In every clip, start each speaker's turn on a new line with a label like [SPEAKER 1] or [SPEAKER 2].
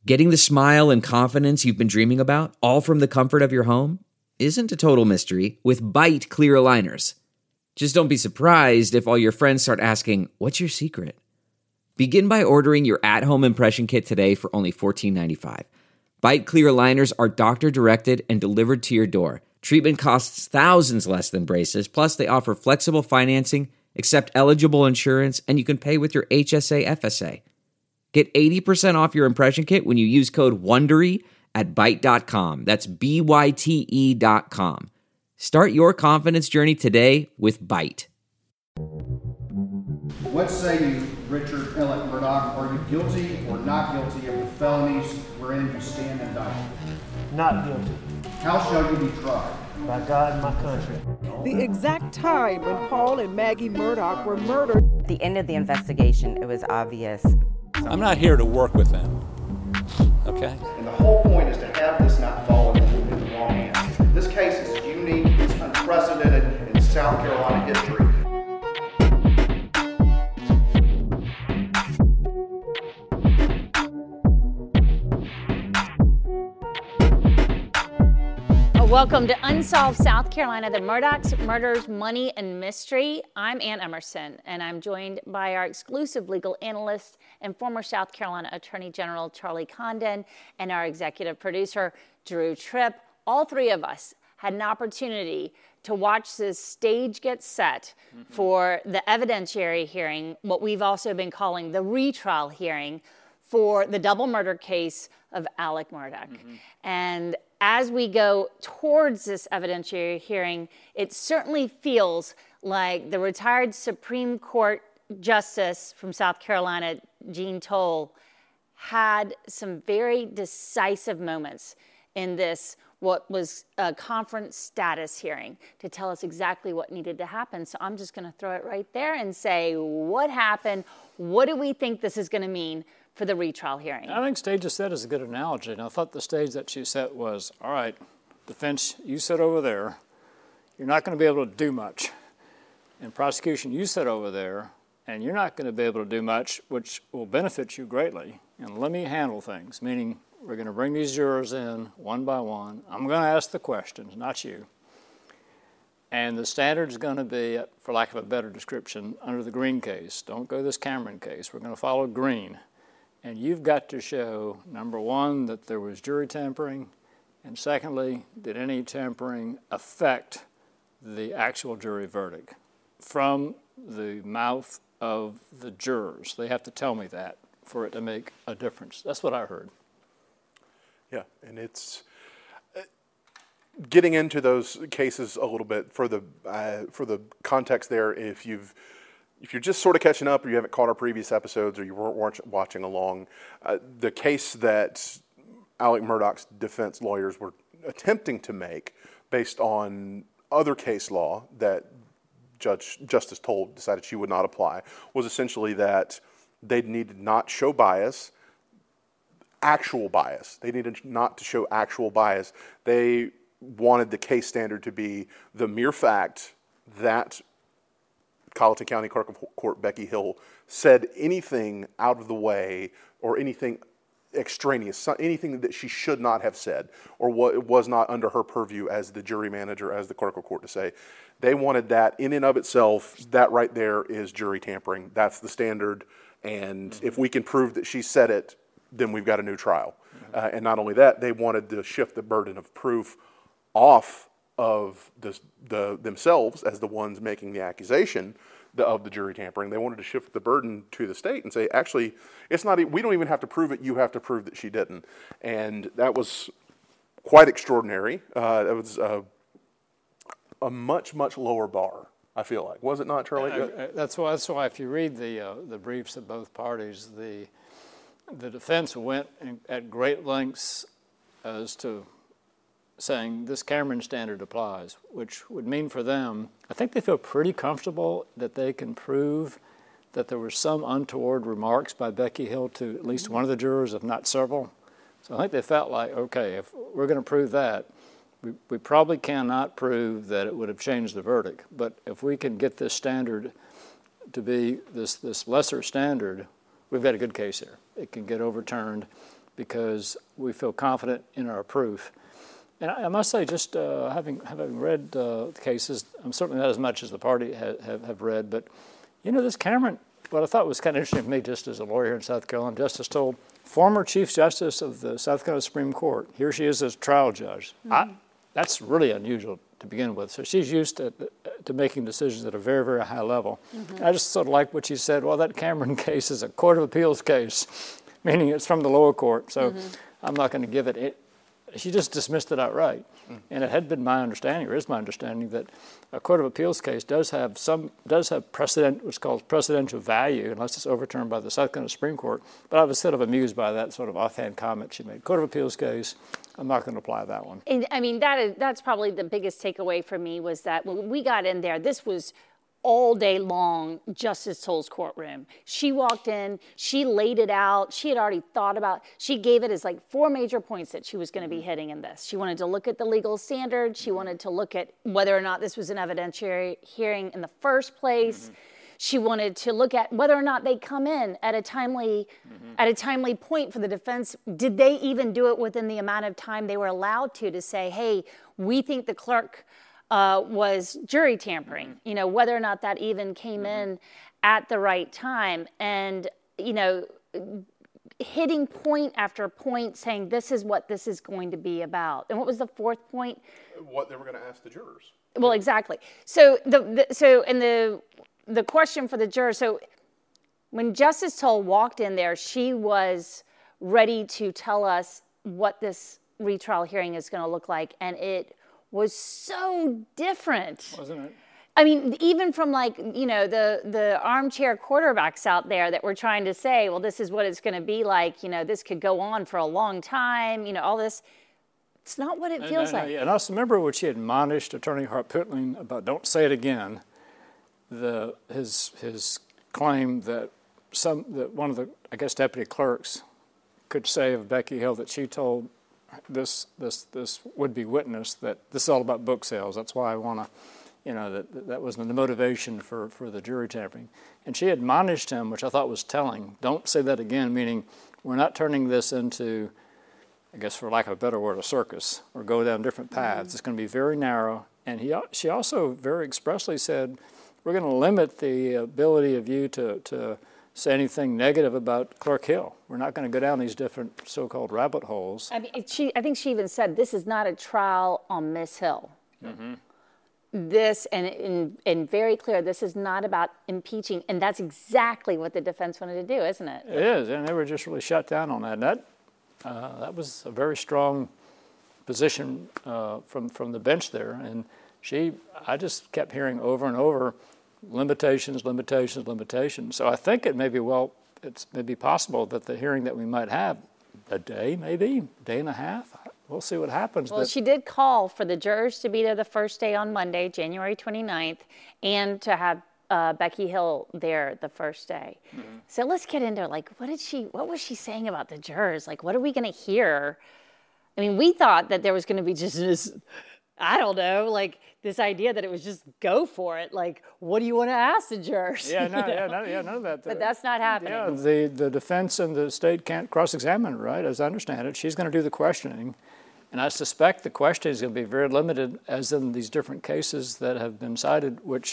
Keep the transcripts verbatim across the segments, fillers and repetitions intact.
[SPEAKER 1] Getting the smile and confidence you've been dreaming about, all from the comfort of your home, isn't a total mystery with Byte clear aligners. Just don't be surprised if all your friends start asking, "What's your secret?" Begin by ordering your at-home impression kit today for only fourteen ninety-five. Byte clear aligners are doctor-directed and delivered to your door. Treatment costs thousands less than braces, plus they offer flexible financing, accept eligible insurance, and you can pay with your H S A F S A. Get eighty percent off your impression kit when you use code WONDERY at byte dot com. That's B Y T E dot com. Start your confidence journey today with Byte.
[SPEAKER 2] What say you, Richard Alec Murdaugh? Are you guilty or not guilty of the felonies wherein you stand indicted?
[SPEAKER 3] Not guilty.
[SPEAKER 2] How shall you be tried?
[SPEAKER 3] By God and my country.
[SPEAKER 4] The exact time when Paul and Maggie Murdaugh were murdered.
[SPEAKER 5] At the end of the investigation, it was obvious.
[SPEAKER 6] I'm not here to work with them, okay?
[SPEAKER 2] And the whole point is to have this not fall into the wrong hands. This case is unique, it's unprecedented in South Carolina history.
[SPEAKER 7] Welcome to Unsolved South Carolina, the Murdaughs, Murders, Money, and Mystery. I'm Ann Emerson, and I'm joined by our exclusive legal analyst and former South Carolina Attorney General Charlie Condon and our executive producer, Drew Tripp. All three of us had an opportunity to watch this stage get set mm-hmm. for the evidentiary hearing, what we've also been calling the retrial hearing for the double murder case of Alec Murdaugh. Mm-hmm. And as we go towards this evidentiary hearing, it certainly feels like the retired Supreme Court Justice from South Carolina, Jean Toll, had some very decisive moments in this, what was a conference status hearing, to tell us exactly what needed to happen. So I'm just gonna throw it right there and say, what happened? What do we think this is gonna mean for the retrial hearing?
[SPEAKER 6] I think stage is set is a good analogy. And I thought the stage that she set was, all right, defense, you sit over there. You're not going to be able to do much. And prosecution, you sit over there, and you're not going to be able to do much, which will benefit you greatly. And let me handle things, meaning we're going to bring these jurors in one by one. I'm going to ask the questions, not you. And the standard's going to be, for lack of a better description, under the Green case. Don't go this Cameron case. We're going to follow Green. And you've got to show, number one, that there was jury tampering, and secondly, did any tampering affect the actual jury verdict from the mouth of the jurors? They have to tell me that for it to make a difference. That's what I heard.
[SPEAKER 8] Yeah, and it's uh, getting into those cases a little bit for the uh, for the context there. If you've If you're just sort of catching up or you haven't caught our previous episodes or you weren't watching along, uh, the case that Alec Murdaugh's defense lawyers were attempting to make based on other case law that Judge Justice Toll decided she would not apply was essentially that they needed not show bias, actual bias. They needed not to show actual bias. They wanted the case standard to be the mere fact that Colleton County Clerk of Court Becky Hill said anything out of the way or anything extraneous, anything that she should not have said or what was not under her purview as the jury manager, as the clerk of court to say. They wanted that in and of itself. That right there is jury tampering. That's the standard. And mm-hmm. if we can prove that she said it, then we've got a new trial. Mm-hmm. Uh, and not only that, they wanted to shift the burden of proof off of the, the themselves as the ones making the accusation the, of the jury tampering. They wanted to shift the burden to the state and say, actually, it's not. We don't even have to prove it. You have to prove that she didn't. And that was quite extraordinary. Uh, that was a, a much, much lower bar, I feel like. Was it not, Charlie?
[SPEAKER 6] Uh, that's why. That's why if you read the uh, the briefs of both parties, the the defense went in, at great lengths as to saying this Cameron standard applies, which would mean for them, I think they feel pretty comfortable that they can prove that there were some untoward remarks by Becky Hill to at least one of the jurors, if not several. So I think they felt like, okay, if we're going to prove that, we, we probably cannot prove that it would have changed the verdict. But if we can get this standard to be this, this lesser standard, we've got a good case here. It can get overturned because we feel confident in our proof. And I, I must say, just uh, having having read uh, the cases, I'm certainly not as much as the party ha- have, have read, but, you know, this Cameron, what I thought was kind of interesting to me just as a lawyer here in South Carolina, Justice Stoll, former Chief Justice of the South Carolina Supreme Court. Here she is as trial judge. Mm-hmm. I, that's really unusual to begin with. So she's used to, to making decisions at a very, very high level. Mm-hmm. I just sort of like what she said, well, that Cameron case is a Court of Appeals case, meaning it's from the lower court. So mm-hmm. I'm not going to give it, it. She just dismissed it outright. Mm-hmm. And it had been my understanding, or is my understanding, that a Court of Appeals case does have some, does have precedent, what's called precedential value, unless it's overturned by the South Carolina Supreme Court. But I was sort of amused by that sort of offhand comment she made. Court of Appeals case, I'm not going to apply that one.
[SPEAKER 7] And, I mean, that is, that's probably the biggest takeaway for me was that when we got in there, this was all day long Justice Stoll's courtroom. She walked in, she laid it out, she had already thought about, she gave it as like four major points that she was going to be hitting in this. She wanted to look at the legal standard, she wanted to look at whether or not this was an evidentiary hearing in the first place. Mm-hmm. She wanted to look at whether or not they come in at a timely mm-hmm. at a timely point for the defense. Did they even do it within the amount of time they were allowed to, to say, hey, we think the clerk uh, was jury tampering, mm-hmm. you know, whether or not that even came mm-hmm. in at the right time. And, you know, hitting point after point saying this is what this is going to be about. And what was the fourth point?
[SPEAKER 8] What they were going to ask the jurors.
[SPEAKER 7] Well, exactly. So the, the so in the the question for the jurors, so when Justice Stoll walked in there, she was ready to tell us what this retrial hearing is going to look like, and it was so different.
[SPEAKER 6] Wasn't it?
[SPEAKER 7] I mean, even from like, you know, the, the armchair quarterbacks out there that were trying to say, well, this is what it's going to be like, you know, this could go on for a long time, you know, all this. It's not what it feels
[SPEAKER 6] and, and,
[SPEAKER 7] like.
[SPEAKER 6] Yeah, and I also remember what she admonished Attorney Hart-Pittling about, don't say it again. The his his claim that some that one of the I guess deputy clerks could say of Becky Hill that she told this this this would-be witness that this is all about book sales. That's why I want to, you know, that that was the motivation for, for the jury tampering. And she admonished him, which I thought was telling. Don't say that again, meaning we're not turning this into, I guess for lack of a better word, a circus, or go down different paths. Mm-hmm. It's going to be very narrow. And he she also very expressly said, we're going to limit the ability of you to, to say anything negative about Clerk Hill. We're not going to go down these different so-called rabbit holes.
[SPEAKER 7] I mean, she, I think she even said, this is not a trial on Miss Hill.
[SPEAKER 6] Mm-hmm.
[SPEAKER 7] This, and, and, and very clear, this is not about impeaching. And that's exactly what the defense wanted to do, isn't it?
[SPEAKER 6] It is, and they were just really shut down on that. And that, uh, that was a very strong position uh, from, from the bench there. And she, I just kept hearing over and over, limitations, limitations, limitations. So I think it may be, well, it's maybe possible that the hearing that we might have, a day maybe, day and a half, we'll see what happens.
[SPEAKER 7] Well,
[SPEAKER 6] but
[SPEAKER 7] she did call for the jurors to be there the first day on Monday, January twenty-ninth, and to have uh, Becky Hill there the first day. Mm-hmm. So let's get into, like, what did she, what was she saying about the jurors? Like, what are we going to hear? I mean, we thought that there was going to be just this, I don't know, like this idea that it was just go for it. Like, what do you want to ask the jurors?
[SPEAKER 6] Yeah, no,
[SPEAKER 7] you know?
[SPEAKER 6] yeah, no, yeah, none of that.
[SPEAKER 7] But that's not happening.
[SPEAKER 6] Yeah, the, the defense and the state can't cross-examine, right? As I understand it, she's going to do the questioning. And I suspect the question is going to be very limited, as in these different cases that have been cited, which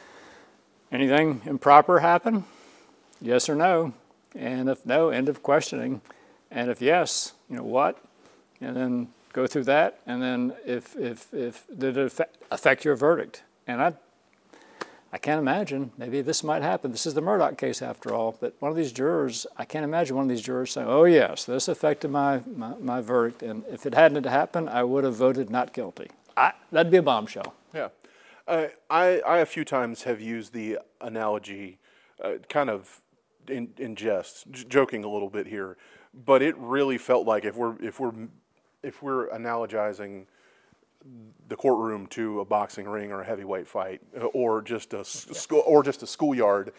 [SPEAKER 6] anything improper happen? Yes or no? And if no, end of questioning. And if yes, you know, what? And then go through that, and then if if if did it affect your verdict? And I I can't imagine. Maybe this might happen. This is the Murdaugh case after all. But one of these jurors, I can't imagine one of these jurors saying, "Oh yes, this affected my my, my verdict, and if it hadn't happened, I would have voted not guilty." I, that'd be a bombshell.
[SPEAKER 8] Yeah, uh, I I a few times have used the analogy, uh, kind of in in jest, j- joking a little bit here, but it really felt like if we're if we're if we're analogizing the courtroom to a boxing ring or a heavyweight fight, or just a school or just a schoolyard,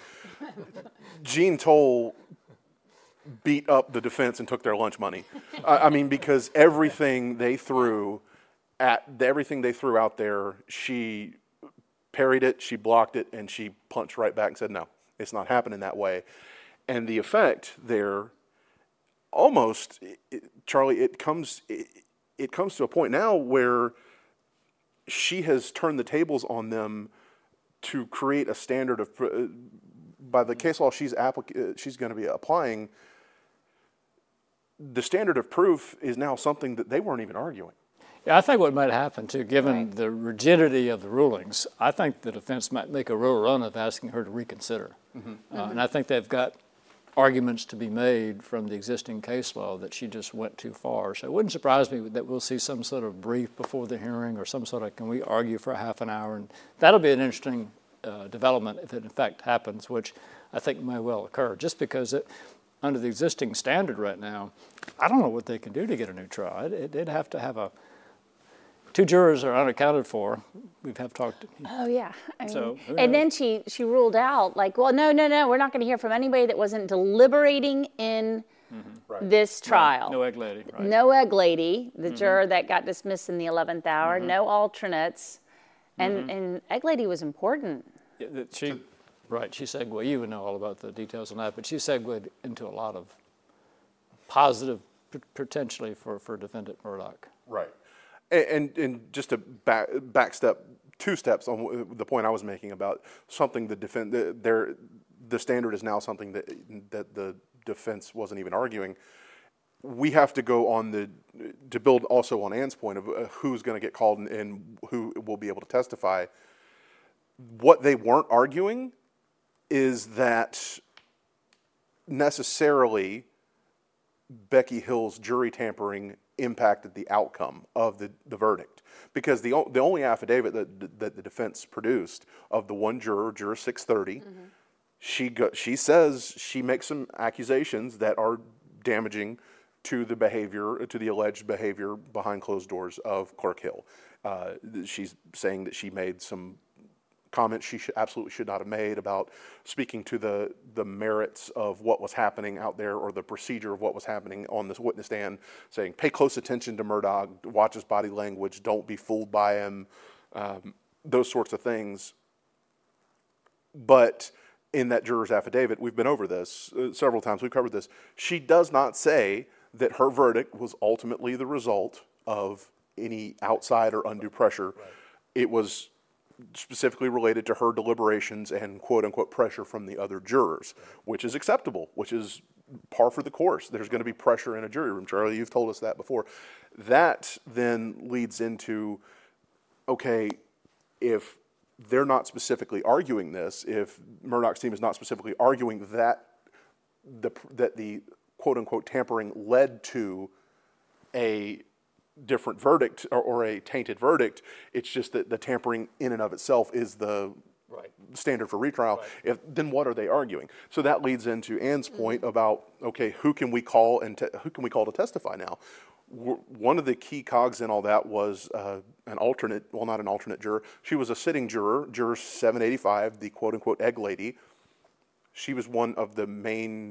[SPEAKER 8] Jean Toll beat up the defense and took their lunch money. I, I mean, because everything they threw at everything they threw out there, she parried it, she blocked it, and she punched right back and said, "No, it's not happening that way." And the effect there, almost, it, Charlie, it comes it, it comes to a point now where she has turned the tables on them to create a standard of, uh, by the case law she's applic- uh, she's going to be applying, the standard of proof is now something that they weren't even arguing.
[SPEAKER 6] Yeah, I think what might happen, too, given
[SPEAKER 5] Right.
[SPEAKER 6] the rigidity of the rulings, I think the defense might make a real run of asking her to reconsider. Mm-hmm. Uh, mm-hmm. And I think they've got arguments to be made from the existing case law that she just went too far. So it wouldn't surprise me that we'll see some sort of brief before the hearing or some sort of, can we argue for a half an hour? And that'll be an interesting uh, development if it in fact happens, which I think may well occur, just because it, under the existing standard right now, I don't know what they can do to get a new trial. It, it, they'd have to have a, two jurors are unaccounted for. We have talked.
[SPEAKER 7] Oh yeah. I mean,
[SPEAKER 6] so,
[SPEAKER 7] and then she she ruled out like, well, no, no, no, we're not going to hear from anybody that wasn't deliberating in mm-hmm. right. this trial.
[SPEAKER 6] No, no egg lady. Right.
[SPEAKER 7] No egg lady, the mm-hmm. juror that got dismissed in the eleventh hour. Mm-hmm. No alternates, and mm-hmm. and egg lady was important.
[SPEAKER 6] Yeah, she, right. She segued. You would know all about the details on that, but she segued into a lot of positive p- potentially for for defendant Murdaugh.
[SPEAKER 8] Right. And, and just to back, back step, two steps on the point I was making about something the defense, the, the standard is now something that that the defense wasn't even arguing. We have to go on the, to build also on Ann's point of who's going to get called and, and who will be able to testify. What they weren't arguing is that necessarily Becky Hill's jury tampering impacted the outcome of the, the verdict, because the the only affidavit that that the defense produced of the one juror, juror six thirty, mm-hmm. she go, she says she makes some accusations that are damaging to the behavior, to the alleged behavior behind closed doors of Clerk Hill. Uh, she's saying that she made some comments she should, absolutely should not have made about speaking to the, the merits of what was happening out there, or the procedure of what was happening on this witness stand, saying pay close attention to Murdaugh, watch his body language, don't be fooled by him, um, those sorts of things. But in that juror's affidavit, we've been over this uh, several times, we've covered this, she does not say that her verdict was ultimately the result of any outside or undue pressure. Right. It was specifically related to her deliberations and quote-unquote pressure from the other jurors, which is acceptable, which is par for the course. There's going to be pressure in a jury room. Charlie, you've told us that before. That then leads into, okay, if they're not specifically arguing this, if Murdaugh's team is not specifically arguing that the that the quote-unquote tampering led to a different verdict or, or a tainted verdict, it's just that the tampering in and of itself is the right. standard for retrial. Right. If, then what are they arguing? So that leads into Ann's point mm-hmm. about, okay, who can we call and te- who can we call to testify now? W- one of the key cogs in all that was uh, an alternate, well, not an alternate juror. She was a sitting juror, juror seven eighty-five, the quote-unquote egg lady. She was one of the main,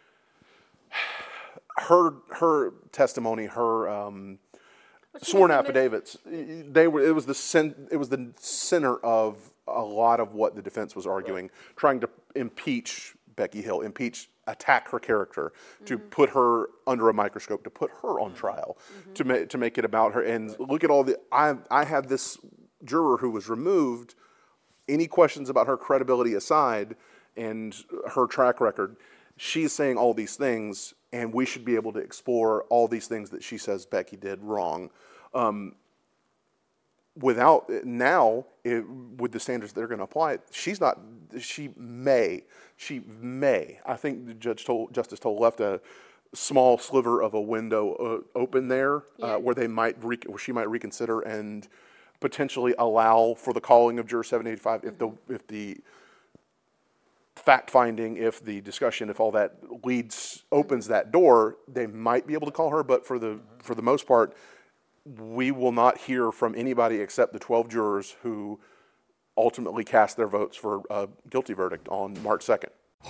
[SPEAKER 8] her her testimony, her um, sworn affidavits, they were. It was the cen- It was the center of a lot of what the defense was arguing, right. trying to impeach Becky Hill, impeach, attack her character, mm-hmm. to put her under a microscope, to put her on trial, mm-hmm. to make to make it about her. And right. look at all the. I I had this juror who was removed. Any questions about her credibility aside, and her track record, she's saying all these things, and we should be able to explore all these things that she says Becky did wrong. Um, without now, it, with the standards they're going to apply, she's not. She may. She may. I think the judge told Justice Toll left a small sliver of a window uh, open there, yeah. uh, where they might re- where she might reconsider and potentially allow for the calling of juror seven eighty-five mm-hmm. if the if the fact finding, if the discussion, if all that leads opens that door, they might be able to call her. But for the for the most part, we will not hear from anybody except the twelve jurors who ultimately cast their votes for a guilty verdict on March second.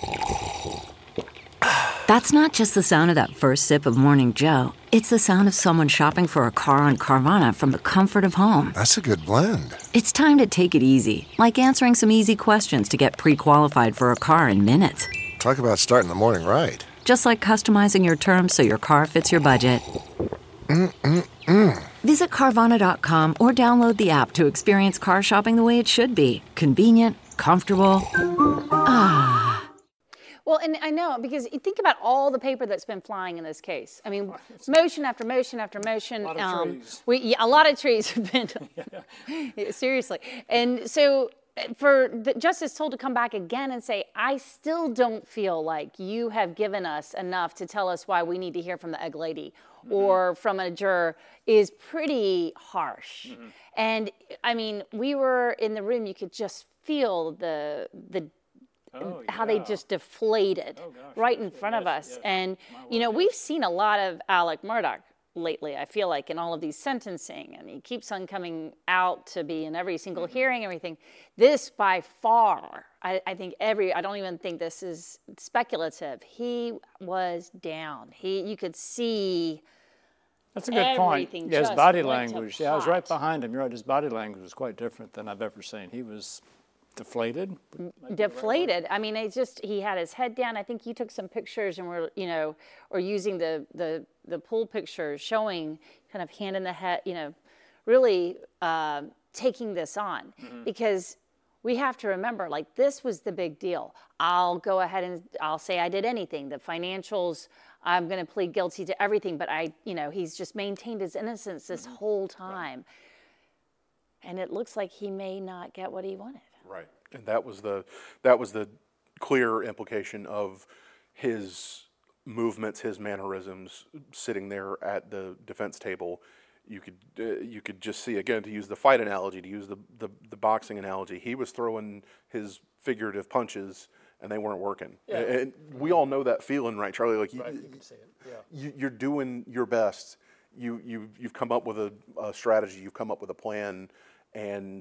[SPEAKER 9] That's not just the sound of that first sip of Morning Joe. It's the sound of someone shopping for a car on Carvana from the comfort of home.
[SPEAKER 10] That's a good blend.
[SPEAKER 9] It's time to take it easy, like answering some easy questions to get pre-qualified for a car in minutes.
[SPEAKER 10] Talk about starting the morning right.
[SPEAKER 9] just like customizing your terms so your car fits your budget.
[SPEAKER 10] Mm-mm-mm.
[SPEAKER 9] Visit Carvana dot com or download the app to experience car shopping the way it should be. Convenient, comfortable. Ah.
[SPEAKER 7] Well, and I know, because you think about all the paper that's been flying in this case. I mean, motion after motion after motion.
[SPEAKER 6] A lot of
[SPEAKER 7] um,
[SPEAKER 6] trees.
[SPEAKER 7] We, yeah, a lot of trees have been, yeah, seriously. And so for the Justice Toll to come back again and say, I still don't feel like you have given us enough to tell us why we need to hear from the egg lady mm-hmm. or from a juror, is pretty harsh. Mm-hmm. And I mean, we were in the room, you could just feel the the Oh, how yeah. they just deflated oh, right in front yes, of us. Yes. And, you know, we've seen a lot of Alec Murdaugh lately, I feel like, in all of these sentencing. And he keeps on coming out to be in every single mm-hmm. hearing, everything. This, by far, I, I think every, I don't even think this is speculative. He was down. He, you could see
[SPEAKER 6] That's a good point. Yeah, his body language. Yeah, I was right behind him. You're right. His body language was quite different than I've ever seen. He was deflated.
[SPEAKER 7] Deflated. Right. I mean, it's just, he had his head down. I think you took some pictures and were, you know, or using the the the pool pictures showing kind of hand in the head, you know, really uh, taking this on mm-hmm. because we have to remember, like, this was the big deal. I'll go ahead and I'll say I did anything. The financials, I'm going to plead guilty to everything, but I, you know, he's just maintained his innocence this mm-hmm. whole time. Right. And it looks like he may not get what he wanted.
[SPEAKER 8] Right, and that was the that was the clear implication of his movements, his mannerisms, sitting there at the defense table. You could uh, you could just see, again, to use the fight analogy, to use the, the the boxing analogy, he was throwing his figurative punches and they weren't working. Yeah. And we all know that feeling, right, Charlie? Like
[SPEAKER 6] right,
[SPEAKER 8] you,
[SPEAKER 6] you can see it. Yeah.
[SPEAKER 8] You, you're doing your best. You you you've come up with a, a strategy. You've come up with a plan, and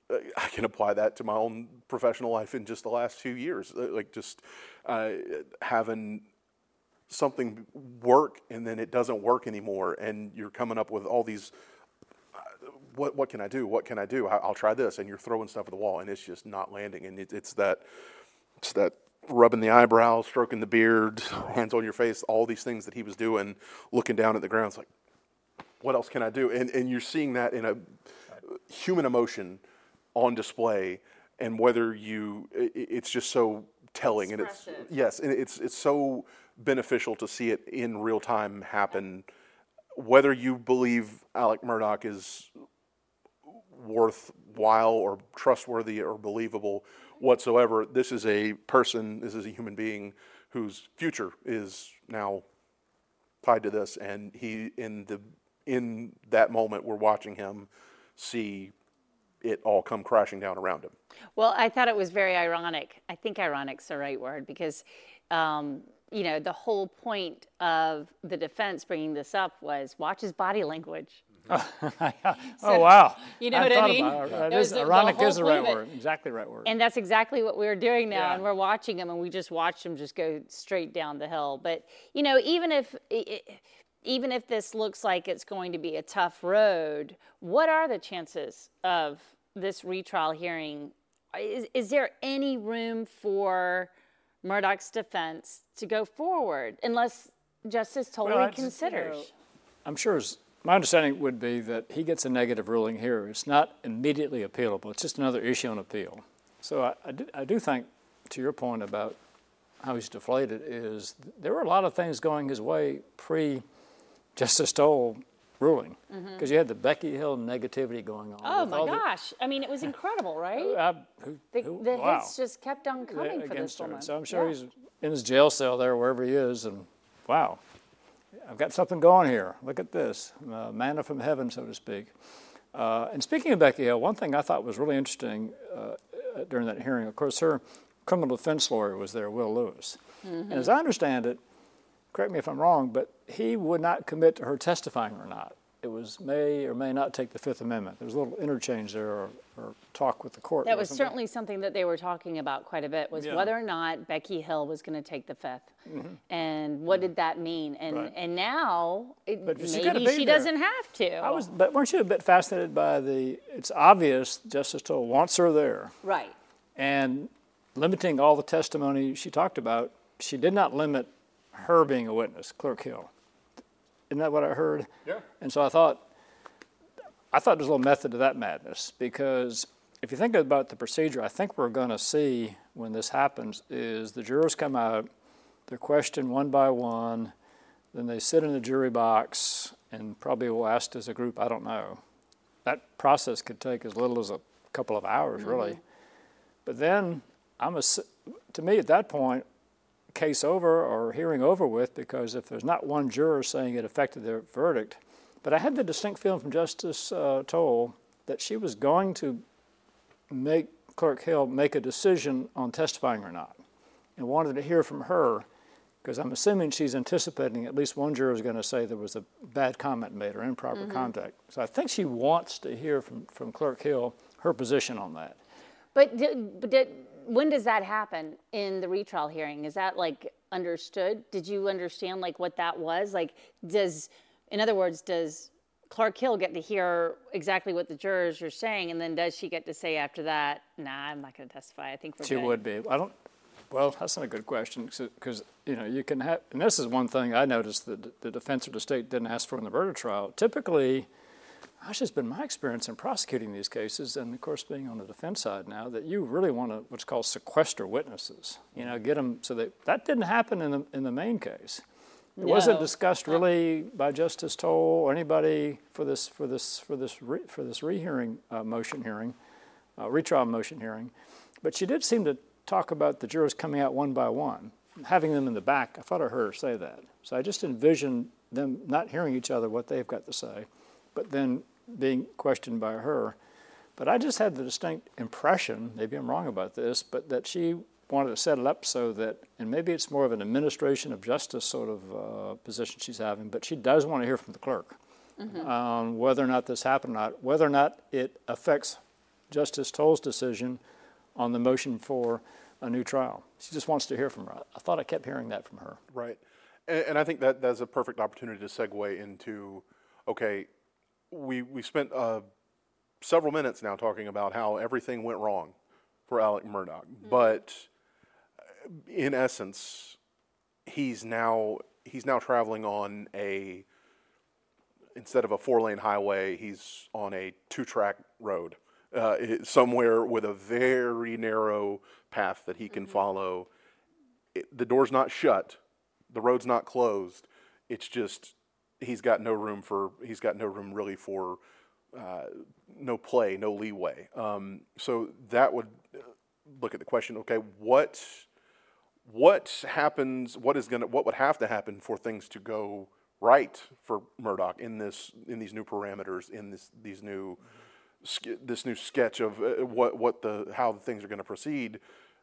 [SPEAKER 8] I can apply that to my own professional life in just the last few years. Like just uh, having something work and then it doesn't work anymore, and you're coming up with all these. Uh, what what can I do? What can I do? I, I'll try this, and you're throwing stuff at the wall, and it's just not landing. And it, it's that it's that rubbing the eyebrows, stroking the beard, hands on your face, all these things that he was doing, looking down at the ground. It's like, what else can I do? And and you're seeing that in a human emotion on display, and whether you, it, it's just so telling, and it's yes, and it's it's so beneficial to see it in real time happen. Whether you believe Alec Murdaugh is worthwhile or trustworthy or believable whatsoever, this is a person, this is a human being whose future is now tied to this, and he in the in that moment we're watching him see it all come crashing down around him.
[SPEAKER 7] Well, I thought it was very ironic. I think ironic's the right word, because, um, you know, the whole point of the defense bringing this up was watch his body language.
[SPEAKER 6] Oh, oh wow.
[SPEAKER 7] You know
[SPEAKER 6] I
[SPEAKER 7] what I mean?
[SPEAKER 6] About, uh, is, the, ironic the is the right word. Exactly the right word.
[SPEAKER 7] And that's exactly what we're doing now.
[SPEAKER 6] Yeah.
[SPEAKER 7] And we're watching him, and we just watched him just go straight down the hill. But, you know, even if... It, even if this looks like it's going to be a tough road, what are the chances of this retrial hearing? Is, is there any room for Murdaugh's defense to go forward unless Justice Toll
[SPEAKER 6] well,
[SPEAKER 7] reconsiders?
[SPEAKER 6] You know, I'm sure his, my understanding would be that he gets a negative ruling here. It's not immediately appealable. It's just another issue on appeal. So I, I, do, I do think, to your point about how he's deflated, is there were a lot of things going his way pre- Justice Toll ruling, because mm-hmm. you had the Becky Hill negativity going on.
[SPEAKER 7] Oh my gosh! The, I mean, it was incredible, right? Uh, who, the who, the wow. hits just kept on coming the, for this woman.
[SPEAKER 6] So I'm sure
[SPEAKER 7] yeah.
[SPEAKER 6] he's in his jail cell there, wherever he is, and wow, I've got something going here. Look at this, uh, manna from heaven, so to speak. Uh, and speaking of Becky Hill, one thing I thought was really interesting uh, during that hearing, of course, her criminal defense lawyer was there, Will Lewis, mm-hmm. and as I understand it, correct me if I'm wrong, but he would not commit to her testifying or not. It was may or may not take the Fifth Amendment. There was a little interchange there, or, or talk with the court.
[SPEAKER 7] That was certainly something that they were talking about quite a bit, was
[SPEAKER 6] yeah.
[SPEAKER 7] whether or not Becky Hill was going to take the Fifth. Mm-hmm. And what mm-hmm. did that mean? And
[SPEAKER 6] right.
[SPEAKER 7] and now, it,
[SPEAKER 6] but
[SPEAKER 7] maybe she
[SPEAKER 6] there.
[SPEAKER 7] doesn't have to.
[SPEAKER 6] I was, but weren't you a bit fascinated by the, it's obvious Justice Toll wants her there.
[SPEAKER 7] Right.
[SPEAKER 6] And limiting all the testimony she talked about, she did not limit her being a witness, Clerk Hill. Isn't that what I heard?
[SPEAKER 8] Yeah.
[SPEAKER 6] And so I thought, I thought there's a little method to that madness, because if you think about the procedure, I think we're going to see when this happens is the jurors come out, they're questioned one by one, then they sit in the jury box and probably will ask as a group, I don't know. That process could take as little as a couple of hours, mm-hmm. really. But then, I'm a, to me at that point, case over or hearing over with, because if there's not one juror saying it affected their verdict, but I had the distinct feeling from Justice uh, Toll that she was going to make Clerk Hill make a decision on testifying or not, and wanted to hear from her, because I'm assuming she's anticipating at least one juror is going to say there was a bad comment made or improper mm-hmm. conduct. So I think she wants to hear from, from Clerk Hill her position on that.
[SPEAKER 7] But, did, but did, when does that happen in the retrial hearing? Is that like understood? Did you understand like what that was? Like, does, in other words, does Clerk Hill get to hear exactly what the jurors are saying, and then does she get to say after that, nah, I'm not going to testify, I think we're
[SPEAKER 6] She
[SPEAKER 7] good.
[SPEAKER 6] would be. I don't, well, that's not a good question, because, you know, you can have, and this is one thing I noticed that the defense or the state didn't ask for in the murder trial. Typically, that's just been my experience in prosecuting these cases, and of course being on the defense side now, that you really want to what's called sequester witnesses. You know, get them so that that didn't happen in the in the main case. It no. wasn't discussed really by Justice Toll or anybody for this for this for this re, for this rehearing uh, motion hearing, uh, retrial motion hearing, but she did seem to talk about the jurors coming out one by one, having them in the back. I thought I heard her say that. So I just envisioned them not hearing each other what they've got to say, but then being questioned by her. But I just had the distinct impression, maybe I'm wrong about this, but that she wanted to set it up so that, and maybe it's more of an administration of justice sort of uh, position she's having, but she does want to hear from the clerk mm-hmm. on whether or not this happened or not, whether or not it affects Justice Toll's decision on the motion for a new trial. She just wants to hear from her. I thought I kept hearing that from her.
[SPEAKER 8] Right. And, and I think that that's a perfect opportunity to segue into, okay, we, we spent uh, several minutes now talking about how everything went wrong for Alec Murdaugh. Mm-hmm. But in essence, he's now he's now traveling on a, instead of a four-lane highway, he's on a two-track road. Uh, somewhere with a very narrow path that he can mm-hmm. follow. It, the door's not shut, the road's not closed. It's just he's got no room for he's got no room really for uh, no play, no leeway. Um, so that would look at the question. Okay, what what happens? What is gonna what would have to happen for things to go right for Murdaugh in this in these new parameters in this these new. Mm-hmm. This new sketch of uh, what what the how the things are going to proceed.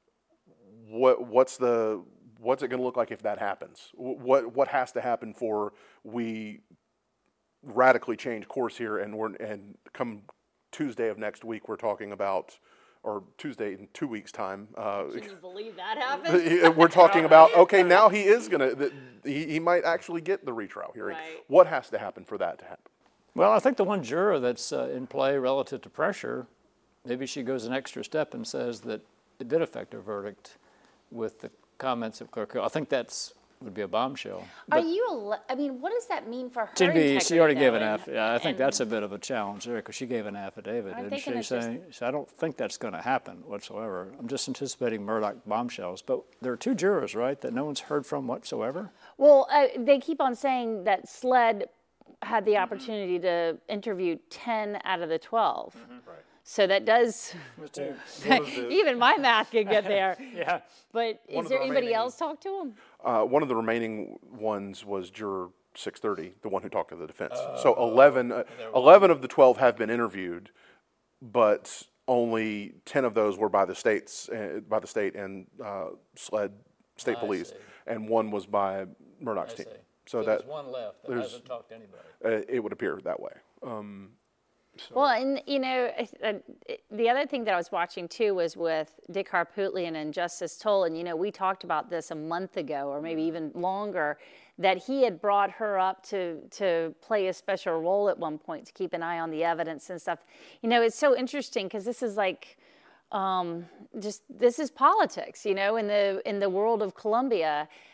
[SPEAKER 8] What what's the what's it going to look like if that happens? What what has to happen for we radically change course here, and we're and come Tuesday of next week we're talking about, or Tuesday in two weeks time. Uh,
[SPEAKER 7] Can you believe that happened?
[SPEAKER 8] We're talking about okay, now he is going to he he might actually get the retrial hearing.
[SPEAKER 7] Right.
[SPEAKER 8] What has to happen for that to happen?
[SPEAKER 6] Well, I think the one juror that's uh, in play relative to pressure, maybe she goes an extra step and says that it did affect her verdict with the comments of Clerk Hill. I think that's would be a bombshell.
[SPEAKER 7] Are but you? I mean, what does that mean for her?
[SPEAKER 6] She'd be, she already gave an
[SPEAKER 7] affidavit.
[SPEAKER 6] Yeah, I think that's a bit of a challenge there because she gave an affidavit,
[SPEAKER 7] Aren't
[SPEAKER 6] didn't she? Saying, so I don't think that's going to happen whatsoever. I'm just anticipating Murdaugh bombshells. But there are two jurors, right, that no one's heard from whatsoever?
[SPEAKER 7] Well, uh, they keep on saying that SLED had the opportunity to interview ten out of the twelve. Mm-hmm. Right. So that does, even my math can get there.
[SPEAKER 6] Yeah.
[SPEAKER 7] But one is there the anybody else talk to him?
[SPEAKER 8] Uh, one of the remaining ones was juror six thirty, the one who talked to the defense. Uh, so eleven, uh, eleven of the twelve have been interviewed, but only ten of those were by the states, uh, by the state and uh, SLED, state I police, see. And one was by Murdaugh's team. So,
[SPEAKER 6] so
[SPEAKER 8] that
[SPEAKER 6] there's one left that hasn't talked to anybody.
[SPEAKER 8] Uh, it would appear that way. Um,
[SPEAKER 7] so. Well, and you know, uh, the other thing that I was watching too was with Dick Harpootlian and Justice Toll, and you know, we talked about this a month ago, or maybe even longer, that he had brought her up to to play a special role at one point to keep an eye on the evidence and stuff. You know, it's so interesting because this is like. Um, just this is politics, you know, in the in the world of Columbia,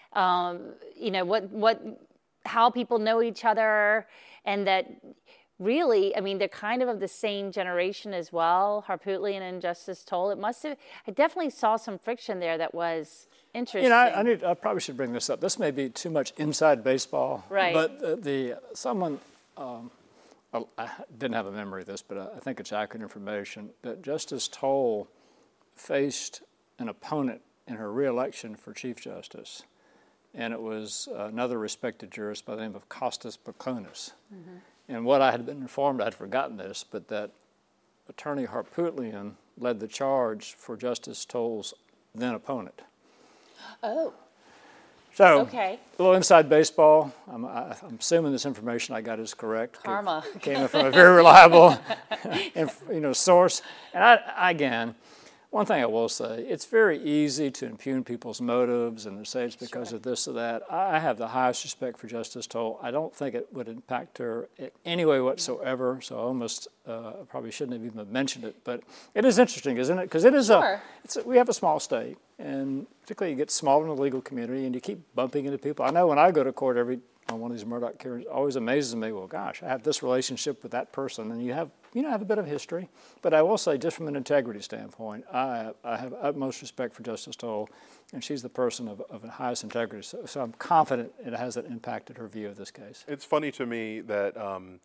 [SPEAKER 7] um, you know, what, what, how people know each other, and that really, I mean, they're kind of of the same generation as well, Harpootlian and Justice Toll. It must have, I definitely saw some friction there that was interesting.
[SPEAKER 6] You know, I, I, need, I probably should bring this up. This may be too much inside baseball.
[SPEAKER 7] Right.
[SPEAKER 6] But the, the someone, um, I, I didn't have a memory of this, but I, I think it's accurate information, that Justice Toll faced an opponent in her reelection for Chief Justice. And it was another respected jurist by the name of Costas Pakonis. Mm-hmm. And what I had been informed, I had forgotten this, but that Attorney Harpootlian led the charge for Justice Toll's then opponent.
[SPEAKER 7] Oh.
[SPEAKER 6] So,
[SPEAKER 7] okay.
[SPEAKER 6] A little inside baseball. I'm, I, I'm assuming this information I got is correct.
[SPEAKER 7] Karma.
[SPEAKER 6] It came from a very reliable you know, source. And I, again, one thing I will say, it's very easy to impugn people's motives and say it's because sure. of this or that. I have the highest respect for Justice Toll. I don't think it would impact her in any way whatsoever, so I almost uh, probably shouldn't have even mentioned it. But it is interesting, isn't it? Because it is
[SPEAKER 7] sure.
[SPEAKER 6] a, it's a, we have a small state, and particularly you get smaller in the legal community, and you keep bumping into people. I know when I go to court every on one of these Murdaugh hearings, it always amazes me, well, gosh, I have this relationship with that person, and you have, you know, have a bit of history. But I will say, just from an integrity standpoint, I, I have utmost respect for Justice Toll, and she's the person of, of the highest integrity. So, so I'm confident it hasn't impacted her view of this case.
[SPEAKER 8] It's funny to me that um,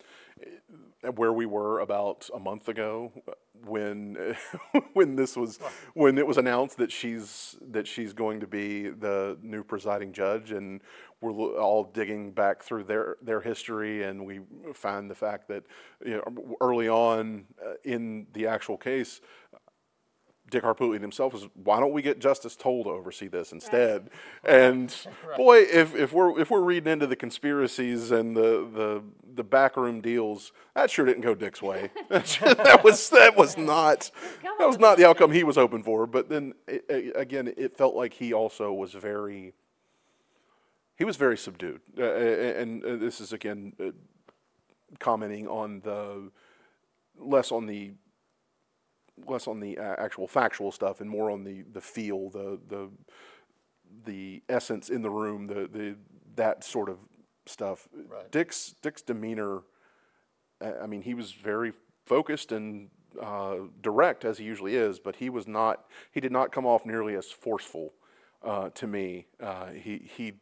[SPEAKER 8] where we were about a month ago, when when this was when it was announced that she's that she's going to be the new presiding judge, and we're all digging back through their their history, and we find the fact that, you know, early on uh, in the actual case, Dick Harpootlian himself was, why don't we get Justice Toll to oversee this instead? Right. And right. boy, if, if we're if we're reading into the conspiracies and the the, the backroom deals, that sure didn't go Dick's way. that was that was not that was not the outcome he was hoping for. But then it, again, it felt like he also was very he was very subdued. Uh, and, and this is again uh, commenting on the less on the. less on the uh, actual factual stuff and more on the, the feel, the the the essence in the room, the the that sort of stuff. Right. Dick's Dick's demeanor, I mean, he was very focused and uh, direct as he usually is, but he was not. He did not come off nearly as forceful uh, to me. Uh, he he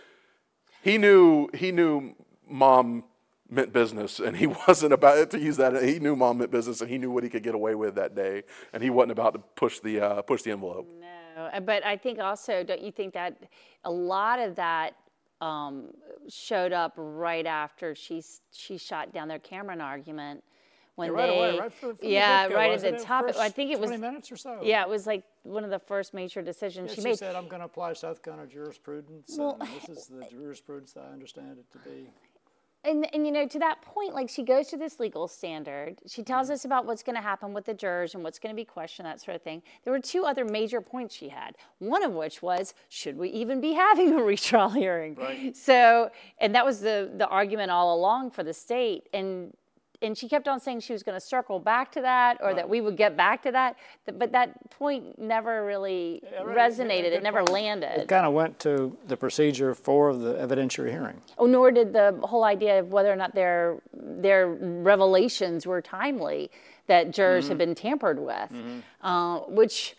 [SPEAKER 8] he knew he knew Mom meant business, and he wasn't about to use that. He knew Mom meant business, and he knew what he could get away with that day, and he wasn't about to push the uh, push the envelope.
[SPEAKER 7] No, but I think also, don't you think that a lot of that um, showed up right after she she shot down their Cameron argument when
[SPEAKER 6] yeah, right
[SPEAKER 7] they
[SPEAKER 6] away, right from, from
[SPEAKER 7] yeah
[SPEAKER 6] the
[SPEAKER 7] right at
[SPEAKER 6] the
[SPEAKER 7] the top. I think it was
[SPEAKER 6] twenty minutes or so.
[SPEAKER 7] Yeah, it was like one of the first major decisions
[SPEAKER 6] yeah,
[SPEAKER 7] she,
[SPEAKER 6] she
[SPEAKER 7] made.
[SPEAKER 6] said, "I'm going to apply South Carolina jurisprudence.
[SPEAKER 7] Well,
[SPEAKER 6] and this is the jurisprudence that I understand it to be."
[SPEAKER 7] And, and, you know, to that point, like, she goes to this legal standard. She tells us about what's going to happen with the jurors and what's going to be questioned, that sort of thing. There were two other major points she had, one of which was, should we even be having a retrial hearing?
[SPEAKER 6] Right.
[SPEAKER 7] So, and that was the, the argument all along for the state. And and she kept on saying she was going to circle back to that, or right. that we would get back to that. But that point never really yeah, right. resonated. Yeah, it never point. landed.
[SPEAKER 6] It kind of went to the procedure for the evidentiary hearing.
[SPEAKER 7] Oh, nor did the whole idea of whether or not their their revelations were timely, that jurors mm-hmm. had been tampered with, mm-hmm. uh, which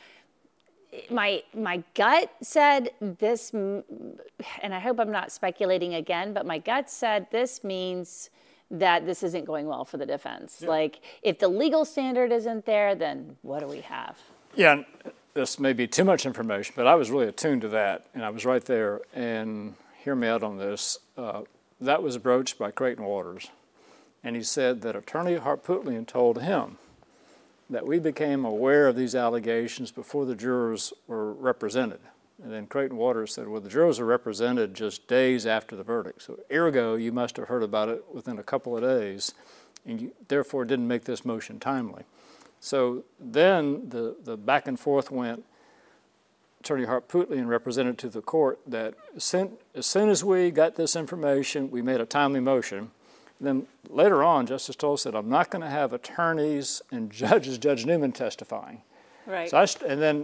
[SPEAKER 7] my my gut said this, and I hope I'm not speculating again, but my gut said this means that this isn't going well for the defense. Yeah. Like, if the legal standard isn't there, then what do we have?
[SPEAKER 6] Yeah, this may be too much information, but I was really attuned to that, and I was right there. And hear me out on this. Uh, that was broached by Creighton Waters, and he said that Attorney Harpootlian told him that we became aware of these allegations before the jurors were represented. And then Creighton Waters said, well, the jurors are represented just days after the verdict. So ergo, you must have heard about it within a couple of days, and you therefore didn't make this motion timely. So then the, the back and forth went. Attorney Harpootlian represented to the court that as soon, as soon as we got this information, we made a timely motion. And then later on, Justice Toll said, I'm not going to have attorneys and judges, Judge Newman testifying.
[SPEAKER 7] Right.
[SPEAKER 6] So I, and then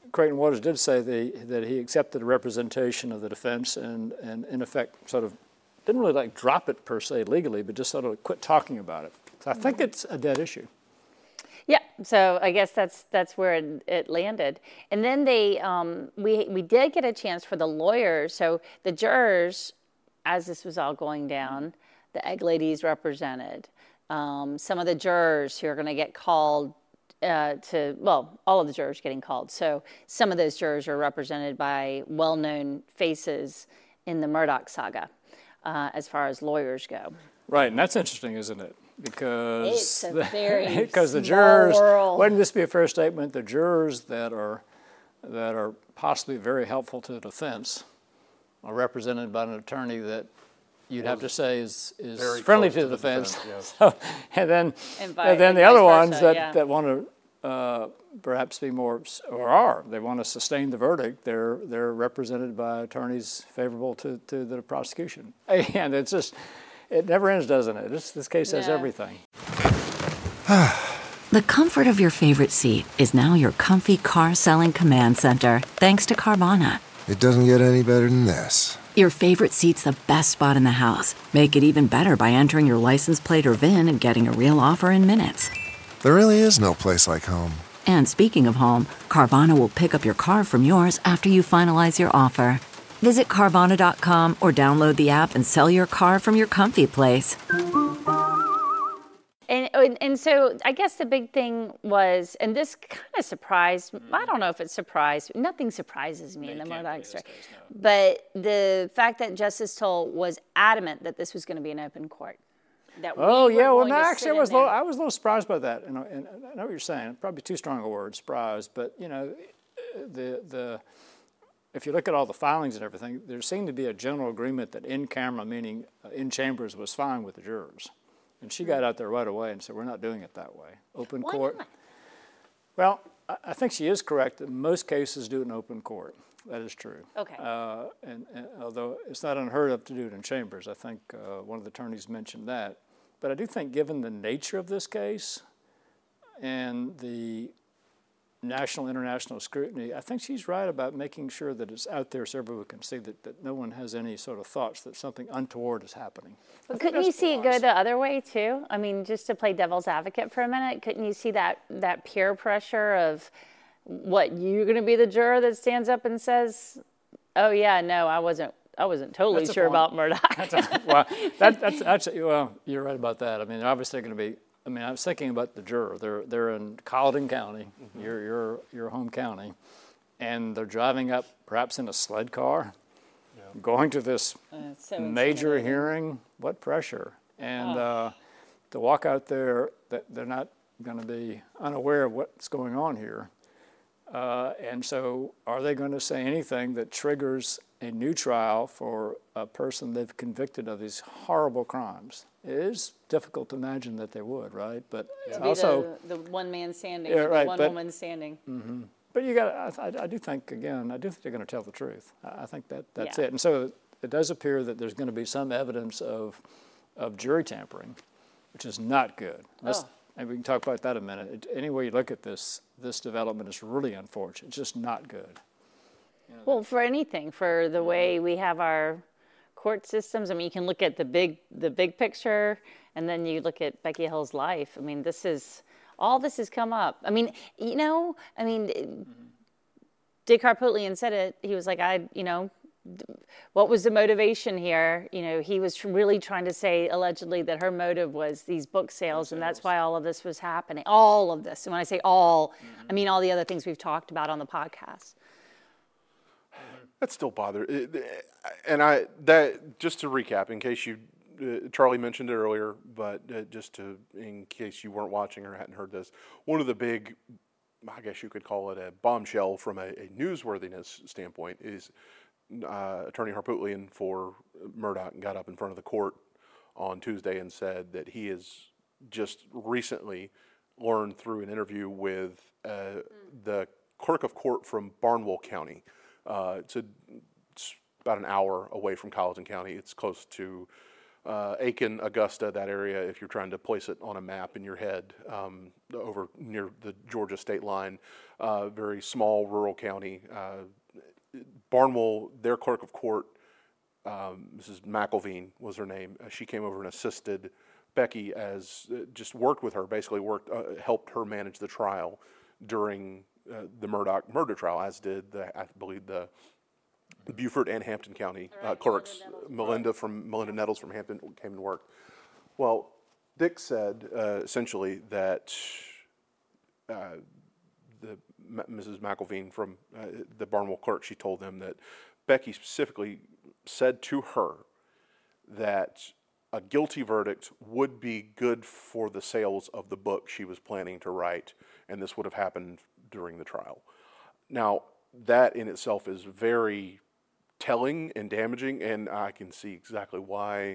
[SPEAKER 6] Creighton Waters did say the, that he accepted the representation of the defense and, and in effect sort of didn't really like drop it per se legally, but just sort of quit talking about it. So I think it's a dead issue.
[SPEAKER 7] Yeah, so I guess that's that's where it, it landed. And then they um, we we did get a chance for the lawyers. So the jurors, as this was all going down, the egg ladies represented. Um, some of the jurors who are going to get called uh, to, well, all of the jurors getting called. So some of those jurors are represented by well-known faces in the Murdaugh saga, uh, as far as lawyers go.
[SPEAKER 6] Right, and that's interesting, isn't it? Because
[SPEAKER 7] it's a very the,
[SPEAKER 6] because the
[SPEAKER 7] small
[SPEAKER 6] jurors,
[SPEAKER 7] world.
[SPEAKER 6] Wouldn't this be a fair statement? The jurors that are that are possibly very helpful to the defense are represented by an attorney that you'd have to say is, is friendly to the defense. defense yes. so, and then
[SPEAKER 7] and, by,
[SPEAKER 6] and then
[SPEAKER 7] and
[SPEAKER 6] the other
[SPEAKER 7] versa,
[SPEAKER 6] ones that,
[SPEAKER 7] yeah.
[SPEAKER 6] that want to uh, perhaps be more, or are, they want to sustain the verdict. They're they're represented by attorneys favorable to, to the prosecution. And it's just, it never ends, doesn't it? This, this case has
[SPEAKER 7] yeah.
[SPEAKER 6] everything.
[SPEAKER 9] The comfort of your favorite seat is now your comfy car selling command center, thanks to Carvana.
[SPEAKER 10] It doesn't get any better than this.
[SPEAKER 9] Your favorite seat's the best spot in the house. Make it even better by entering your license plate or V I N and getting a real offer in minutes.
[SPEAKER 10] There really is no place like home.
[SPEAKER 9] And speaking of home, Carvana will pick up your car from yours after you finalize your offer. Visit Carvana dot com or download the app and sell your car from your comfy place.
[SPEAKER 7] And, and so I guess the big thing was, and this kind of surprised, I don't know if it surprised, nothing surprises me in the Murdaugh story, but the fact that Justice Toll was adamant that this was going to be an open court. That
[SPEAKER 6] oh,
[SPEAKER 7] we
[SPEAKER 6] yeah, well, no,
[SPEAKER 7] no,
[SPEAKER 6] actually, I was, little, I was a little surprised by that. And, and I know what you're saying, probably too strong a word, surprised, but, you know, the the if you look at all the filings and everything, there seemed to be a general agreement that in camera, meaning uh, in chambers, was fine with the jurors. And she got out there right away and said, we're not doing it that way. Open
[SPEAKER 7] Why
[SPEAKER 6] court.
[SPEAKER 7] Not?
[SPEAKER 6] Well, I, I think she is correct that most cases do it in open court. That is true.
[SPEAKER 7] Okay.
[SPEAKER 6] Uh, and, and although it's not unheard of to do it in chambers, I think uh, one of the attorneys mentioned that. But I do think given the nature of this case and the national, international scrutiny, I think she's right about making sure that it's out there so everyone can see that, that no one has any sort of thoughts that something untoward is happening.
[SPEAKER 7] But couldn't you see it go the other way too? I mean, just to play devil's advocate for a minute, couldn't you see that, that peer pressure of what, you're going to be the juror that stands up and says, oh yeah, no, I wasn't I wasn't totally
[SPEAKER 6] that's
[SPEAKER 7] sure about Murdaugh.
[SPEAKER 6] That's a, well, that, that's, that's, well, you're right about that. I mean, obviously going to be, I mean, I was thinking about the juror. They're they're in Colleton County, mm-hmm. your your your home county, and they're driving up, perhaps in a sled car, yeah. going to this uh, so major hearing. What pressure! And oh. uh, to walk out there, that they're not going to be unaware of what's going on here. Uh, and so, are they going to say anything that triggers a new trial for a person they've convicted of these horrible crimes? It is difficult to imagine that they would, right? But
[SPEAKER 7] yeah.
[SPEAKER 6] also
[SPEAKER 7] the, the one man standing,
[SPEAKER 6] yeah, right,
[SPEAKER 7] the one
[SPEAKER 6] but,
[SPEAKER 7] woman standing.
[SPEAKER 6] Mm-hmm. But you got, I, I do think again, I do think they're going to tell the truth. I, I think that that's yeah. it. And so it does appear that there's going to be some evidence of of jury tampering, which is not good.
[SPEAKER 7] Oh.
[SPEAKER 6] And we can talk about that in a minute. It, any way you look at this, this development is really unfortunate. It's just not good. You know,
[SPEAKER 7] well, for anything, for the way we have our court systems. I mean, you can look at the big, the big picture, and then you look at Becky Hill's life. I mean, this is, all this has come up. I mean, you know, I mean, mm-hmm. Dick Harpootlian said it. He was like, I, you know, what was the motivation here? You know, he was really trying to say, allegedly, that her motive was these book sales, sales. and that's why all of this was happening. All of this. And when I say all, mm-hmm. I mean all the other things we've talked about on the podcast.
[SPEAKER 8] That still bothers, and I that just to recap, in case you, uh, Charlie mentioned it earlier, but uh, just to in case you weren't watching or hadn't heard this, one of the big, I guess you could call it a bombshell from a, a newsworthiness standpoint is uh, Attorney Harpootlian for Murdaugh got up in front of the court on Tuesday and said that he has just recently learned through an interview with uh, mm. the clerk of court from Barnwell County. Uh, it's, a, it's about an hour away from Colleton County. It's close to uh, Aiken, Augusta, that area, if you're trying to place it on a map in your head, um, over near the Georgia state line, uh, very small rural county. Uh, Barnwell, their clerk of court, um, Missus McElveen was her name. Uh, she came over and assisted Becky as uh, just worked with her, basically worked, uh, helped her manage the trial during uh, the Murdaugh murder trial, as did the, I believe the Beaufort and Hampton County uh, clerks. Melinda from Melinda Nettles from Hampton came and worked. Well, Dick said uh, essentially that uh, the Missus McElveen from uh, the Barnwell clerk, she told them that Becky specifically said to her that a guilty verdict would be good for the sales of the book she was planning to write, and this would have happened during the trial. Now, that in itself is very telling and damaging, and I can see exactly why,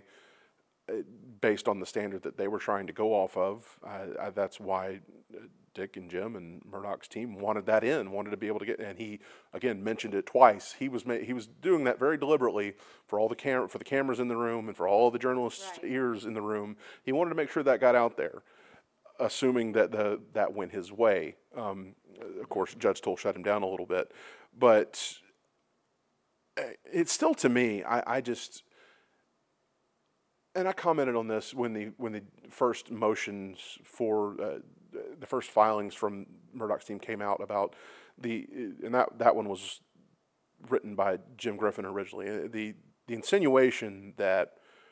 [SPEAKER 8] based on the standard that they were trying to go off of. I, I, that's why Dick and Jim and Murdaugh's team wanted that in, wanted to be able to get, and he again mentioned it twice. He was he was doing that very deliberately for all the cam for the cameras in the room and for all the journalists' right. ears in the room. He wanted to make sure that got out there, assuming that the that went his way. Um, of course, Judge Toll shut him down a little bit, but it's still, to me, I, I just. And I commented on this when the when the first motions for uh, the first filings from Murdaugh's team came out about the, and that, that one was written by Jim Griffin originally. The the insinuation that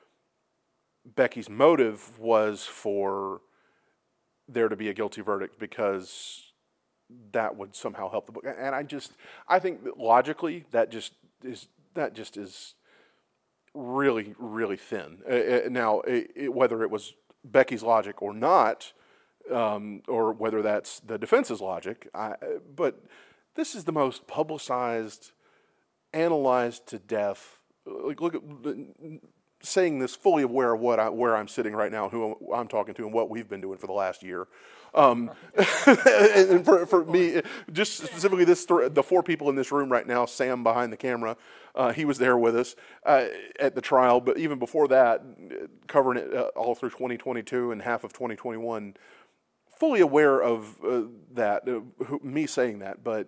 [SPEAKER 8] Becky's motive was for there to be a guilty verdict because that would somehow help the book. And I just I think that logically that just is that just is. really, really thin. Uh, now, it, it, whether it was Becky's logic or not, um, or whether that's the defense's logic, I, but this is the most publicized, analyzed to death. Like, look at saying this fully aware of what I, where I'm sitting right now, who I'm talking to, and what we've been doing for the last year. Um, and for, for me, just specifically this, the four people in this room right now, Sam behind the camera, uh, he was there with us uh, at the trial, but even before that, covering it uh, all through twenty twenty-two and half of twenty twenty-one, fully aware of uh, that, uh, who, me saying that, but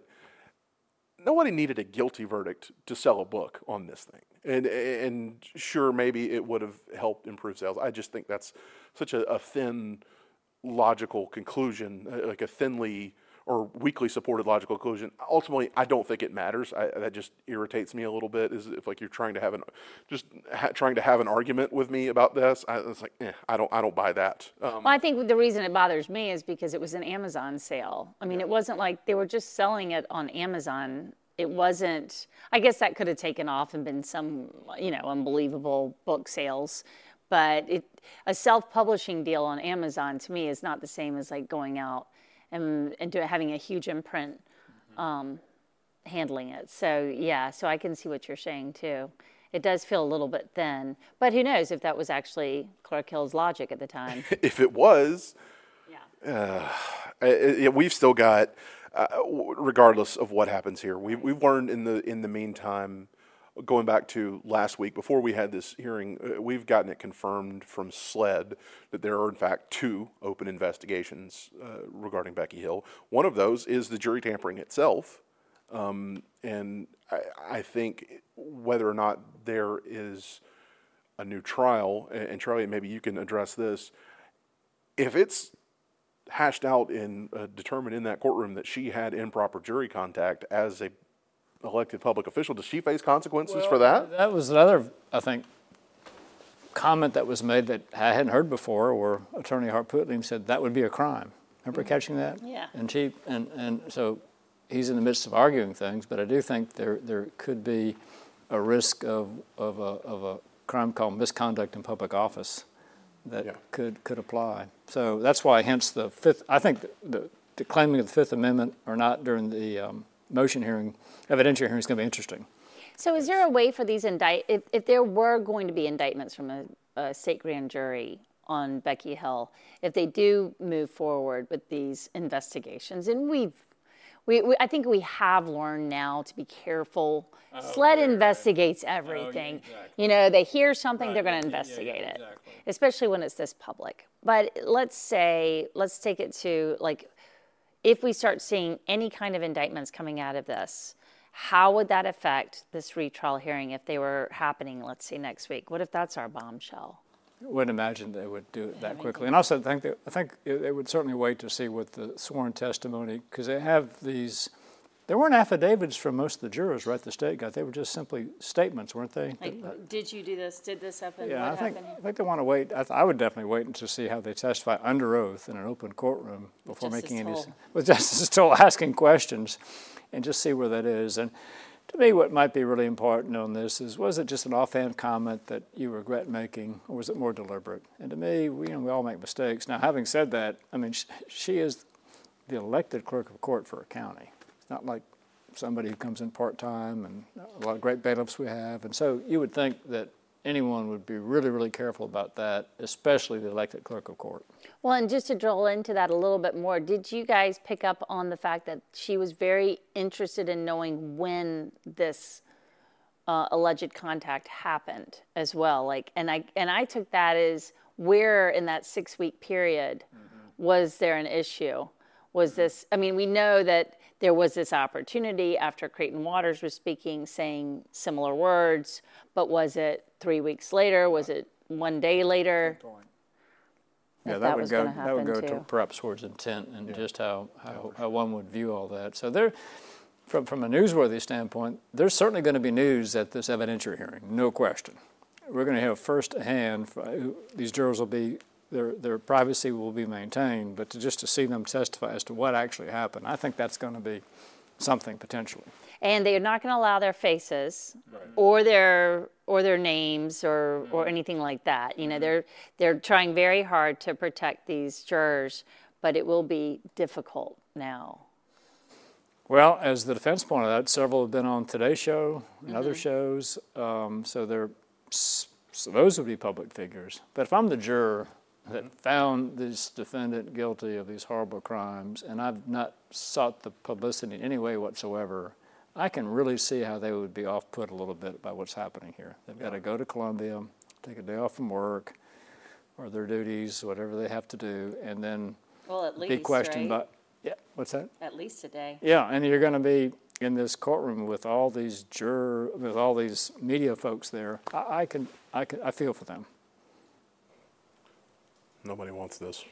[SPEAKER 8] nobody needed a guilty verdict to sell a book on this thing. And and sure, maybe it would have helped improve sales. I just think that's such a, a thin, logical conclusion, like a thinly or weakly supported logical conclusion. Ultimately, I don't think it matters. I, that just irritates me a little bit. Is if like you're trying to have an just ha- trying to have an argument with me about this. I, it's like eh, I don't I don't buy that. Um,
[SPEAKER 7] well, I think the reason it bothers me is because it was an Amazon sale. I mean, yeah. It wasn't like they were just selling it on Amazon. It wasn't, I guess that could have taken off and been some, you know, unbelievable book sales. But it, a self-publishing deal on Amazon, to me, is not the same as like going out and, and do, having a huge imprint um, handling it. So, yeah, so I can see what you're saying, too. It does feel a little bit thin. But who knows if that was actually Clark Hill's logic at the time.
[SPEAKER 8] If it was,
[SPEAKER 7] yeah.
[SPEAKER 8] uh, it, we've still got... Uh, regardless of what happens here, we, we've learned in the in the meantime, going back to last week, before we had this hearing, uh, we've gotten it confirmed from SLED that there are in fact two open investigations uh, regarding Becky Hill. One of those is the jury tampering itself, um, and I, I think whether or not there is a new trial, and, and Charlie, maybe you can address this, if it's hashed out and uh, determined in that courtroom that she had improper jury contact as a elected public official, does she face consequences
[SPEAKER 6] well,
[SPEAKER 8] for that?
[SPEAKER 6] That was another, I think, comment that was made that I hadn't heard before, where Attorney Hart Putnam said that would be a crime. Remember mm-hmm. catching that?
[SPEAKER 7] Yeah.
[SPEAKER 6] And she and, and so he's in the midst of arguing things, but I do think there there could be a risk of of a of a crime called misconduct in public office that yeah. could could apply. So that's why, hence the fifth. I think the, the, the claiming of the Fifth Amendment or not during the um, motion hearing, evidentiary hearing, is going to be interesting.
[SPEAKER 7] So, is there a way for these indict if, if there were going to be indictments from a, a state grand jury on Becky Hill, if they do move forward with these investigations, and we've We, we I think we have learned now to be careful.
[SPEAKER 6] Oh,
[SPEAKER 7] SLED
[SPEAKER 6] right,
[SPEAKER 7] investigates
[SPEAKER 6] right.
[SPEAKER 7] everything.
[SPEAKER 6] Oh, yeah, exactly.
[SPEAKER 7] You know, they hear something,
[SPEAKER 6] Right,
[SPEAKER 7] they're going
[SPEAKER 6] yeah,
[SPEAKER 7] to
[SPEAKER 6] yeah,
[SPEAKER 7] investigate
[SPEAKER 6] yeah,
[SPEAKER 7] it,
[SPEAKER 6] exactly.
[SPEAKER 7] especially when it's this public. But let's say, let's take it to, like, if we start seeing any kind of indictments coming out of this, how would that affect this retrial hearing if they were happening, let's say, next week? What if that's our bombshell?
[SPEAKER 6] I wouldn't imagine they would do it that quickly. And also, I think they, I think they would certainly wait to see what the sworn testimony, because they have these. There weren't affidavits from most of the jurors, right? The state got. They were just simply statements, weren't they?
[SPEAKER 7] Like, did you do this? Did this happen?
[SPEAKER 6] Yeah,
[SPEAKER 7] what
[SPEAKER 6] I think
[SPEAKER 7] happened?
[SPEAKER 6] I think they want to wait. I, th- I would definitely wait to see how they testify under oath in an open courtroom before
[SPEAKER 7] Justice
[SPEAKER 6] making any.
[SPEAKER 7] Toll.
[SPEAKER 6] With Justice Toll asking questions, and just see where that is. And to me, what might be really important on this is, was it just an offhand comment that you regret making, or was it more deliberate? And to me, we, you know, we all make mistakes. Now, having said that, I mean, she, she is the elected clerk of court for a county. It's not like somebody who comes in part-time, and a lot of great bailiffs we have. And so you would think that anyone would be really, really careful about that, especially the elected clerk of court.
[SPEAKER 7] Well, and just to drill into that a little bit more, did you guys pick up on the fact that she was very interested in knowing when this uh, alleged contact happened as well? Like, and I and I took that as where in that six-week period mm-hmm. was there an issue? Was mm-hmm. this? I mean, we know that there was this opportunity after Creighton Waters was speaking, saying similar words, but was it three weeks later? Was it one day later?
[SPEAKER 6] Good point. Yeah, that,
[SPEAKER 7] that
[SPEAKER 6] would
[SPEAKER 7] was
[SPEAKER 6] go.
[SPEAKER 7] gonna
[SPEAKER 6] That would go
[SPEAKER 7] happen
[SPEAKER 6] to
[SPEAKER 7] too.
[SPEAKER 6] perhaps towards intent and yeah. just how, how how one would view all that. So there, from from a newsworthy standpoint, there's certainly going to be news at this evidentiary hearing, no question. We're going to have firsthand. These jurors will be their their privacy will be maintained, but to just to see them testify as to what actually happened, I think that's going to be something potentially.
[SPEAKER 7] And they're not going to allow their faces
[SPEAKER 6] right.
[SPEAKER 7] or their or their names or, or anything like that. You know, they're they're trying very hard to protect these jurors, but it will be difficult now.
[SPEAKER 6] Well, as the defense pointed out, several have been on Today Show and
[SPEAKER 7] Mm-hmm.
[SPEAKER 6] other shows, um, so they're so those would be public figures. But if I'm the juror that found this defendant guilty of these horrible crimes, and I've not sought the publicity in any way whatsoever, I can really see how they would be off-put a little bit by what's happening here. They've got to go to Columbia, take a day off from work, or their duties, whatever they have to do, and then
[SPEAKER 7] Well, at
[SPEAKER 6] be
[SPEAKER 7] least,
[SPEAKER 6] questioned
[SPEAKER 7] right?
[SPEAKER 6] by, yeah, what's that?
[SPEAKER 7] At least a day.
[SPEAKER 6] Yeah, and you're going to be in this courtroom with all these juror, with all these media folks there. I, I can, I can, I feel for them.
[SPEAKER 8] Nobody wants this.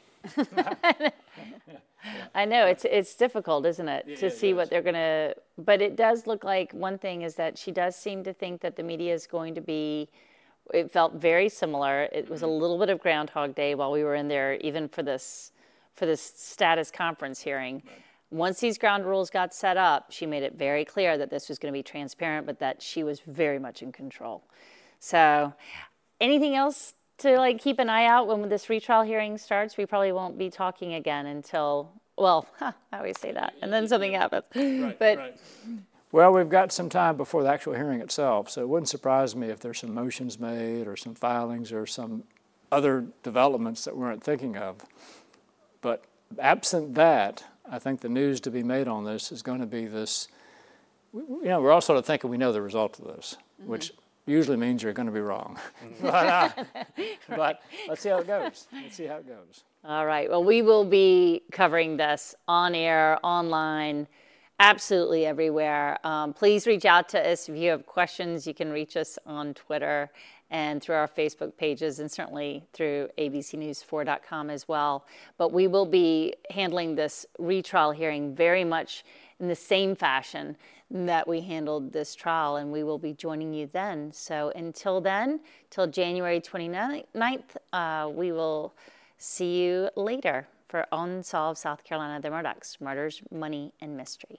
[SPEAKER 7] I know it's it's difficult, isn't it,
[SPEAKER 6] Yeah,
[SPEAKER 7] to
[SPEAKER 6] yeah,
[SPEAKER 7] see
[SPEAKER 6] it
[SPEAKER 7] what
[SPEAKER 6] is.
[SPEAKER 7] they're going to. But it does look like one thing is that she does seem to think that the media is going to be. It felt very similar. It was a little bit of Groundhog Day while we were in there, even for this for this status conference hearing. Right. Once these ground rules got set up, she made it very clear that this was going to be transparent, but that she was very much in control. So, anything else to like keep an eye out when this retrial hearing starts? We probably won't be talking again until, well, I always say that, and then something happens.
[SPEAKER 6] Right,
[SPEAKER 7] but
[SPEAKER 6] right. Well, we've got some time before the actual hearing itself, so it wouldn't surprise me if there's some motions made or some filings or some other developments that we weren't thinking of. But absent that, I think the news to be made on this is going to be this, you know, we're all sort of thinking we know the result of this, mm-hmm. which usually means you're going to be wrong. Mm-hmm. but, uh, but let's see how it goes. Let's see how it goes.
[SPEAKER 7] All right. Well, we will be covering this on air, online, absolutely everywhere. Um, please reach out to us if you have questions. You can reach us on Twitter and through our Facebook pages, and certainly through A B C News four dot com as well. But we will be handling this retrial hearing very much in the same fashion that we handled this trial, and we will be joining you then. So until then, till January twenty-ninth, uh, we will see you later for Unsolved South Carolina, the Murdaughs, Murders, Money, and Mystery.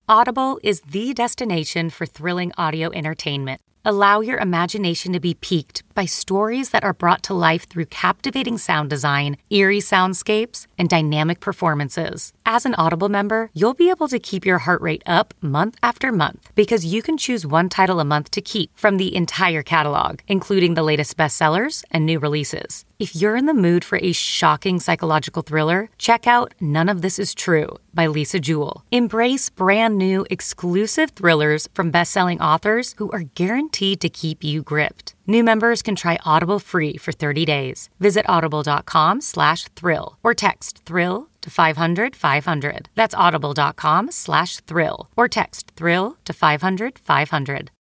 [SPEAKER 11] Audible is the destination for thrilling audio entertainment. Allow your imagination to be piqued by stories that are brought to life through captivating sound design, eerie soundscapes, and dynamic performances. As an Audible member, you'll be able to keep your heart rate up month after month because you can choose one title a month to keep from the entire catalog, including the latest bestsellers and new releases. If you're in the mood for a shocking psychological thriller, check out None of This Is True by Lisa Jewell. Embrace brand new exclusive thrillers from best-selling authors who are guaranteed to keep you gripped. New members can try Audible free for thirty days. Visit audible.com slash thrill or text thrill to five hundred five hundred. That's audible.com slash thrill or text thrill to five hundred five hundred.